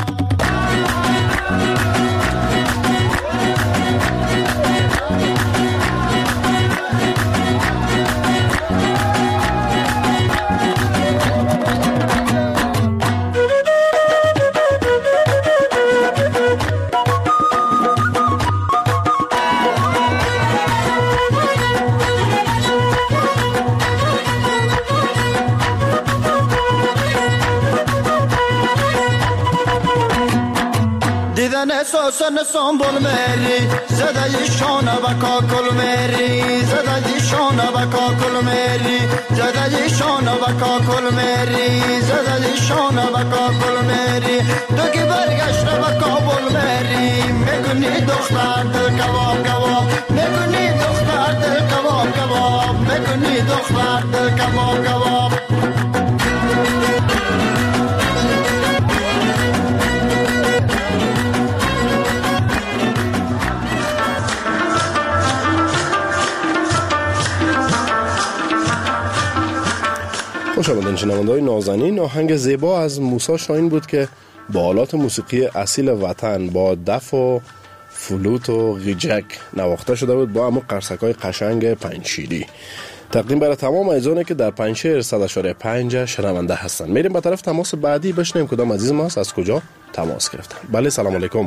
سوسن سنبول میری زدای شانه و کاکل میری زدای شانه و کاکل میری زدای شانه و کاکل میری زدای شانه و کاکل میری تو که برگشت و کابل میری میکنی دختر دل کباب کباب میکنی دختر دل کباب کباب میکنی دختر دل کباب کباب آمدین شنونده‌های نازنین. آهنگ زیبا از موسی شاهین بود که با آلات موسیقی اصیل وطن با دف و فلوت و غیجک نواخته شده بود با همون قرصک‌های قشنگ پنجشیری. تقدیم برای تمام عزیزانی که در پنجشیر صد و پنج شنونده هستند. میریم به طرف تماس بعدی بشنیم کدام عزیز ما از کجا تماس گرفتن. بله سلام علیکم.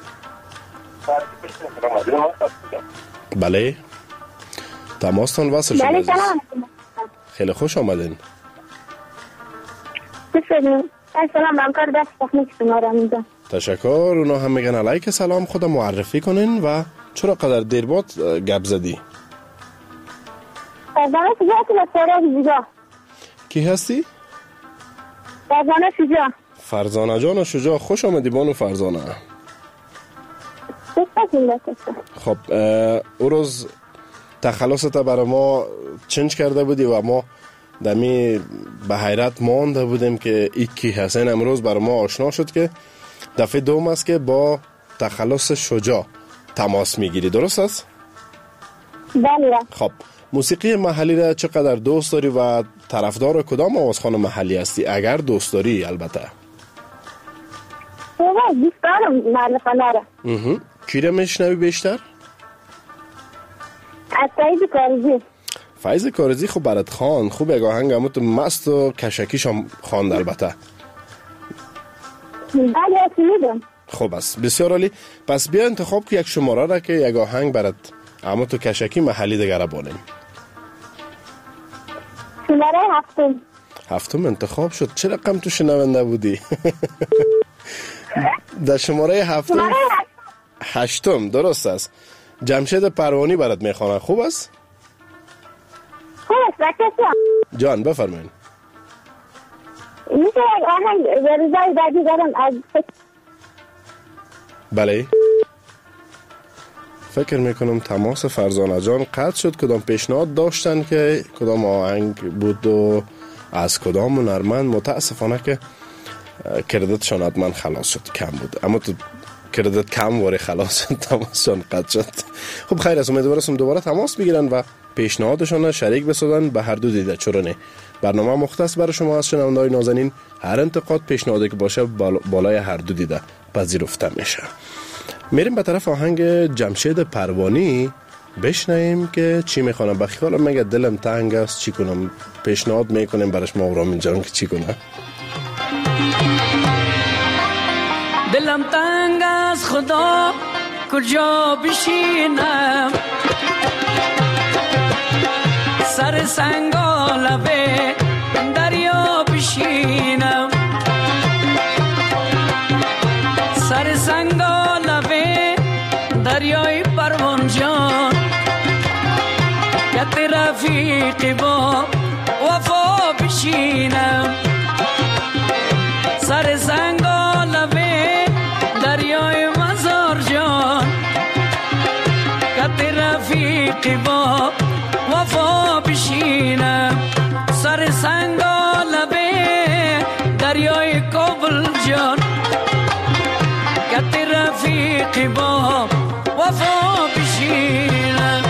بله تماستان وصل شد. بله سلام. خیلی خوش آمدین. سلام بانکار دست تخمیک شما را میدم. تشکر. اونا هم میگن علیک سلام. خدا معرفی کنین و چرا قدر دیر بود گپ زدی؟ فرزانه شجاع که لساره زیگاه. کی هستی؟ فرزانه شجاع. فرزانه جان شجاع خوش آمدی بانو فرزانه. خب او روز تخلصت برای ما چنج کرده بودی و ما دمی به حیرت مانده بودیم که ایکی حسین امروز برای ما آشنا شد که دفعه دوم است که با تخلص شجاع تماس میگیری، درست است؟ بله. خب موسیقی محلی را چقدر دوست داری و طرفدار کدام آوازخوان محلی هستی اگر دوست داری؟ البته دوست دارم معلفانه را. کی را میشنوی بیشتر؟ از فیض کارزی. فیض کارزی خب برات خان خوب یک آهنگ همون تو مست و کشکیش هم خواند البته. بله شنیدم. خب است بسیار عالی. پس بیا انتخاب که یک شماره را که یک آهنگ برات همون تو کشکی محلی دیگر بانیم. شماره هفتم. هفتم انتخاب شد. چه رقم تو شنونده بودی؟ در شماره هفتم. شماره هشتم درست است. جمشید پروانی برات میخوانه. خوب است؟ خوب است بکسیم جان بفرمایید. میشه یک آهنگ روزای بعدی دارم از بله فکر میکنم تماس فرزانه جان قطع شد. کدام پیشنهاد داشتن که کدام آهنگ بود و از کدام هنرمند؟ متاسفانه که کردتشان حتما خلاص شد، کم بود. اما تو کردت کم واره خلاص شد تماسشان قطع شد. خب خیر است، امیدوارم دوباره تماس بگیرن و پیشنهادشان شریک بسازن به هر دو دیده. چرا نه؟ برنامه مختص برای شما از شنونده‌های نازنین. هر انتقاد پیشنهادی که باشه بالای هر دو دیده پذیرفته میشه. میریم به طرف آهنگ جمشید پروانی بشنویم که چی میخوانه. بخیال میگه دلم تنگ است چی کنم، پیشنهاد میکنیم براش ما رامین جان که چی کنه. دلم تنگ از خدا کجا بشینم، سر سنگا لبه دریا بشینم، سر سنگا لبه دریای پروان جان، کت رفیقی با وفا بشینم، سر سنگا لبه دریای مزار جان، کت رفیقی با وفا بشینم، سر سنگا لبه دریای کابل جان، کت رفیقی با وفا بشینم.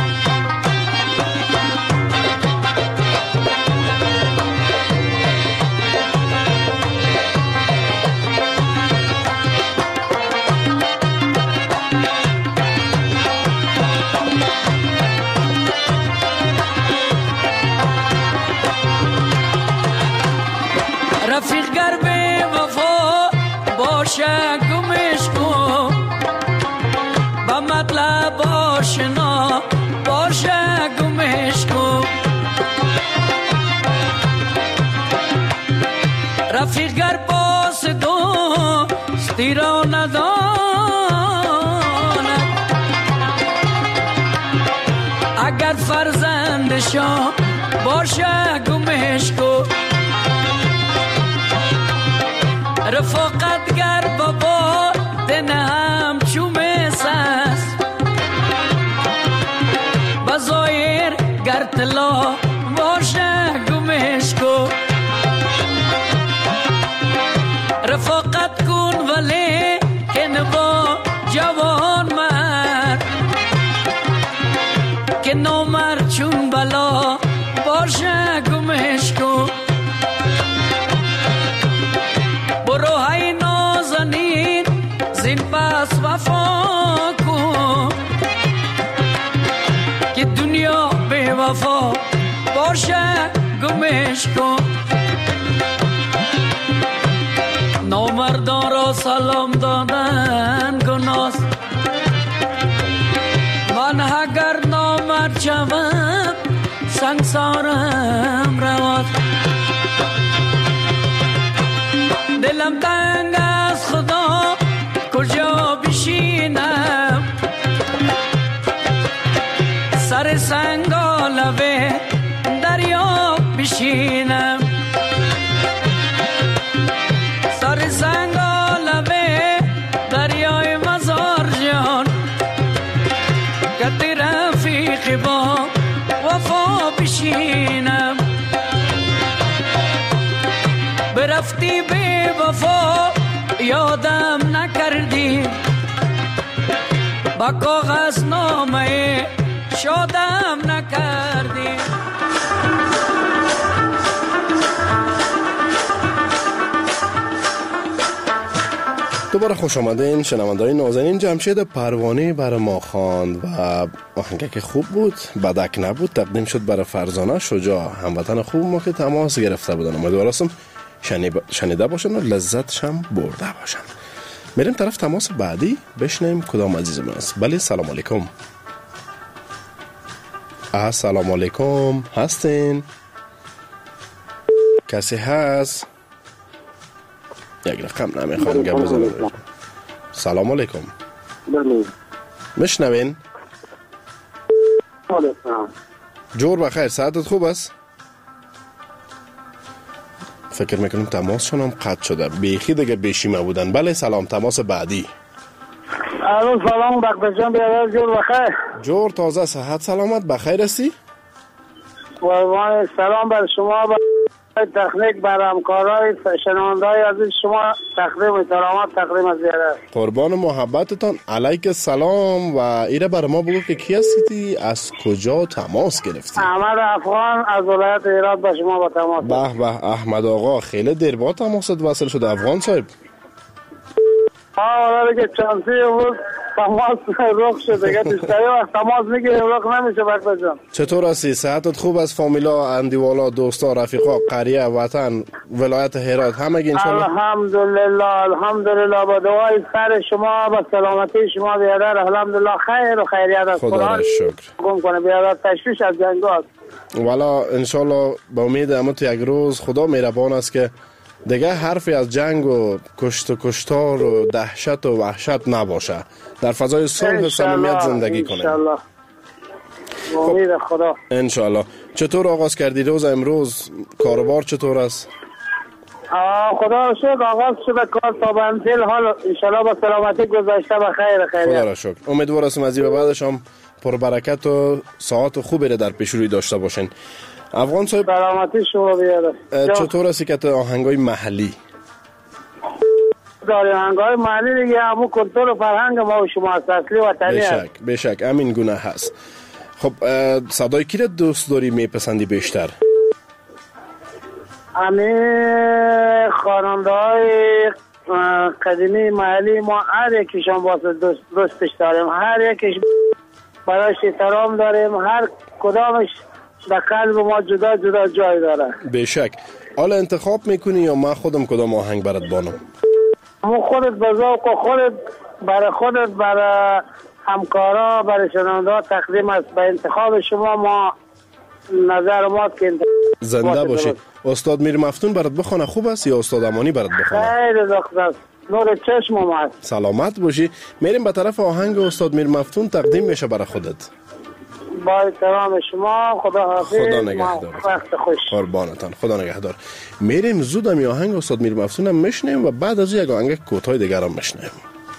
رفیق گر به وفا باشه گمش کن، با مطلب آشنا باشه گمش کن، رفیق گر باس دوستی را نداند، اگر فرزندشان باشه گمش کن، رفاقت گر بابا دنم چومه ساس، بزایر گر طلا باشه گمش کن، رفاقت کن ولی که با جوان مرد، که نامرد چون بلا باشه گمش کن، فراموش کن نامردان را سلام دادن گناست من اگر نامرد شوم سنگسارم رواست دلم تنگ از خدا کجا بشینم سر سنگا لبه دریا بشینم سر سنگا لبه دریای مزار جان کتی رفیق با وفا بشینم برفتی به وفا یادم نکردی با کاغذ نامه شادم نکردی دوباره خوش آمدین شنونده‌های نازنین. جمشید پروانی برای ما خواند و آهنگک خوب بود، بدک نبود، تقدیم شد برای فرزانه شجاع، هموطن خوب ما که تماس گرفته بودن. امیدوارم شنیده باشن و لذتش هم برده باشن. میریم طرف تماس بعدی بشنیم کدام عزیزمون است. بله سلام علیکم. السلام علیکم، هستین؟ کسی هست؟ یک رقم نمیخوام گم بزنم. سلام علیکم. بله مشنوین؟ بله جور بخیر، ساعتت خوب است؟ فکر میکنم تماسشون هم قطع شده، بیخی دیگه بیشیمه بودن. بله سلام، تماس بعدی. الو سلام دکتر جان، بیادر جور بخیر. جور تازه صحت سلامت، بخیر هستی؟ قربان سلام بر شما، بر تکنیک، بر همکارای شنونده‌های عزیز شما، تقدیم احترامات تقدیم از زیاده. قربان محبتتان، علیک السلام. و ایره بر ما بگو که کی هستی، از کجا تماس گرفتی؟ احمد افغان از ولایت هرات با شما با تماس. به به احمد آقا، خیلی دیر با تماست وصل شد افغان صاحب. آه ولی که چانسی بود تماس رخ شد دیگه، تشتری وقت تماس میگیریم رخ نمیشه. بکتا جان چطور هستی؟ صحتت خوب است؟ فامیلا، اندیوالا، دوستا، رفیقا، قریه، وطن، ولایت هرات همگی انشالله؟ الحمدلله الحمدلله با دعای سر شما با سلامتی شما بیادر الحمدلله خیر و خیریت از خدا را شکر. گم کنه بیادر، تشویش از جنگات والا انشالله با امید امت یک روز خدا مهربان است که دیگه حرفی از جنگ و کشت و کشتار و دهشت و وحشت نباشه، در فضای صلح و صمیمیت زندگی کنه انشالله. امید خدا انشالله. چطور آغاز کردی روز امروز؟ کاروبار چطور است؟ آه خدا را شکر آغاز شده کار تا بنزل، حال انشالله با سلامتی گذاشته و خیر خیریت. خدا را شکر. امیدوار هستم از این بعدش هم پربرکت و ساعت خوبی را در پیش روی داشته باشین. افغان صاحب سلامتی شما بیاره. چطور هستی که آهنگای محلی داری؟ آهنگای محلی دیگه همون کلتور و فرهنگ ما و شما است، اصلی وطنی است. بشک بشک همین گونه هست. خب صدای کی را دوست داری میپسندی بیشتر؟ همین خواننده های قدیمی محلی ما هر یکیشان واسه دوست دوستش داریم، هر یکیش برایش احترام داریم، هر کدامش در قلب ما جدا جدا جای داره. بشک. حالا انتخاب میکنی یا من خودم کدام آهنگ برات بانم؟ مو خودت به ذوق و خودت برای خودت، برای همکارا، برای شنونده تقدیم است. به انتخاب شما ما نظر ما که زنده باشی. استاد میر مفتون برات بخونه خوب است یا استاد امانی برات بخونه؟ خیلی زخت است، نور چشم ما. سلامت باشی. میریم به طرف آهنگ استاد میر مفتون تقدیم میشه برای خودت. با احترام شما، خدا حافظ. خدا نگهدار. وقت خوش. قربانتان، خدا نگهدار. میریم زود هم آهنگ استاد میر مفتون هم میشنیم و بعد از یک آهنگ کوتاه دیگر هم میشنیم.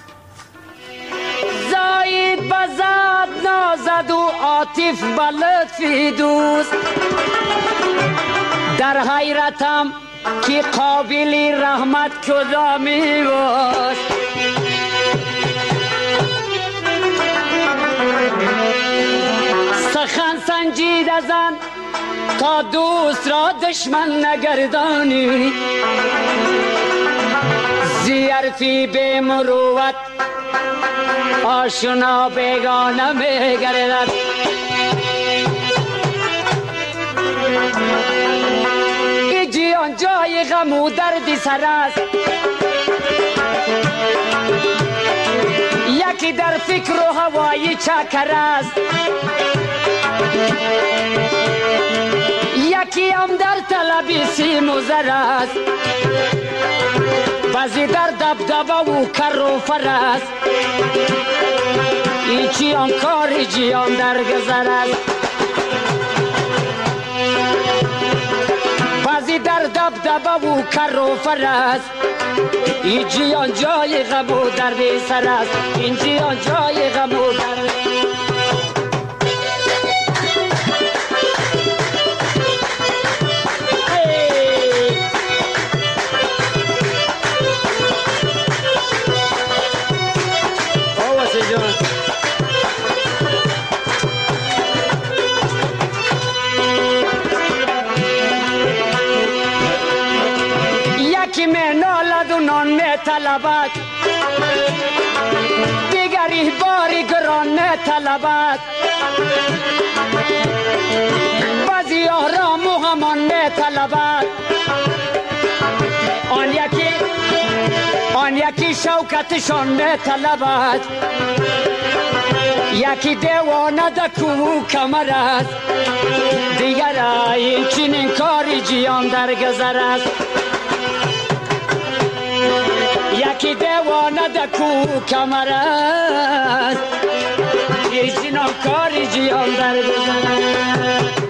زاید بزد نازد و عاطف بلطفی دوست، در حیرتم که قابلی رحمت کدامی باش. سخن سنجید زن تا دوست را دشمن نگردانی، زیرفی به مروت آشنا بیگانه میگردد. جیان جای غم و درد سر است، یکی در فکر و هوای چکر است، یکی هم در طلب سیم و زر است، بعضی در دبدبه و کر و فر است، ایچی آن کار جیان در گذر است، بعضی در دبدبه و کر و فر است، این جیان جای غم و درد سر است، این جیان جای غم و درد. یکی می نالد و نان می طلبد، دیگری باری گران می طلبد، بعضی آرام و همان می طلبد، آن یکی آن یکی شوکتشان می طلبد، یکی دیوانه دکو کمر است، دیگر این چنین کاری جیان در گذر است، یکی دیوانه دکو کمر است، این چنین کاری جیان در گذر است.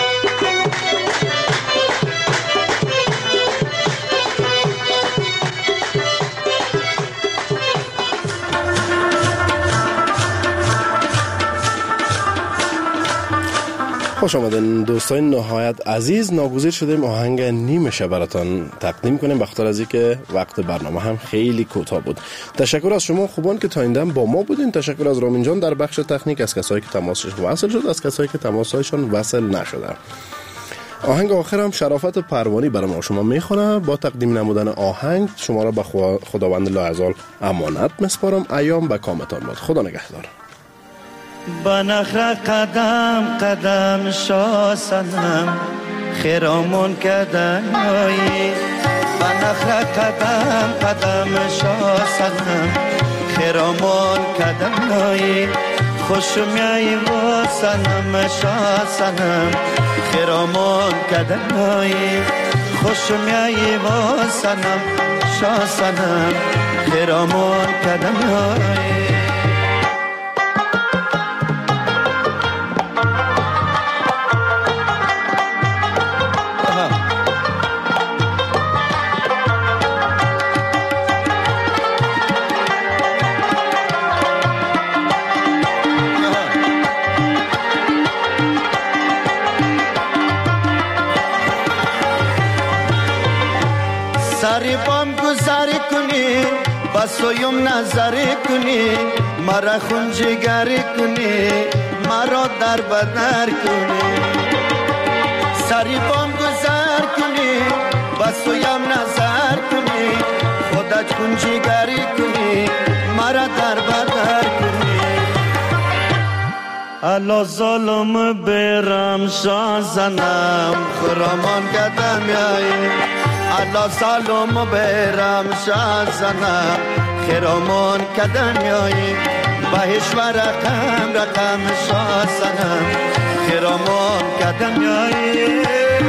خوش آمدین دوستان نهایت عزیز. ناگزیر شدیم آهنگ نیمشه براتان تقدیم کنیم بخاطر از اینکه وقت برنامه هم خیلی کوتاه بود. تشکر از شما خوبان که تا این دم با ما بودین. تشکر از رامین جان در بخش تکنیک، از کسایی که تماسشون وصل شد، از کسایی که تماسشون وصل نشده. آهنگ آخر هم شرافت پروانی برای ما شما میخونه. با تقدیم نمودن آهنگ شما را به خداوند لاعزال امانت مسپارم. ایام به کامتان باد. خدا نگهدار. بنخر قدم قدم شاسنم خیرامون کدنایی، بنخر قدم قدم شاسنم خیرامون کدنایی، خوشمیای واسنم شاسنم خیرامون کدنایی، خوشمیای واسنم شاسنم خیرامون کدنایی. سری بام گذاری کنی بسویم نظری کنی، مرا خونجگری کنی مرا در بدر کنی، سری بام گذار کنی بسویم نظر کنی، خودت خونجگری کنی مرا در بدر کنی. الا ظلم برم شازنم خرامان قدم یایی، الا سالم برم شازنم خیرامون کدنیایی، بهش و رقم رقم شازنم خیرامون کدنیایی.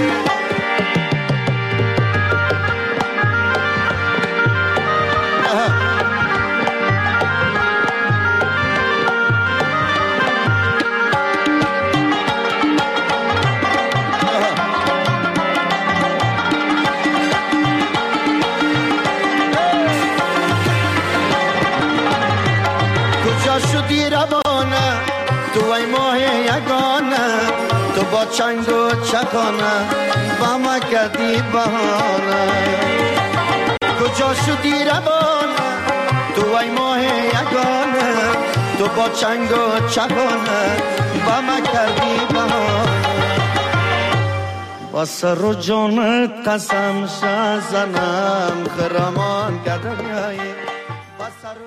شدی روانه تو ای ماه یگانه، تو با چنگ و چکانه با ما کردی بهانه، کجا شدی روانه تو ای ماه یگانه، تو با چنگ و چکانه با ما کردی بهانه، با سر و جانت قسم شازنم خرامان کدنیایی.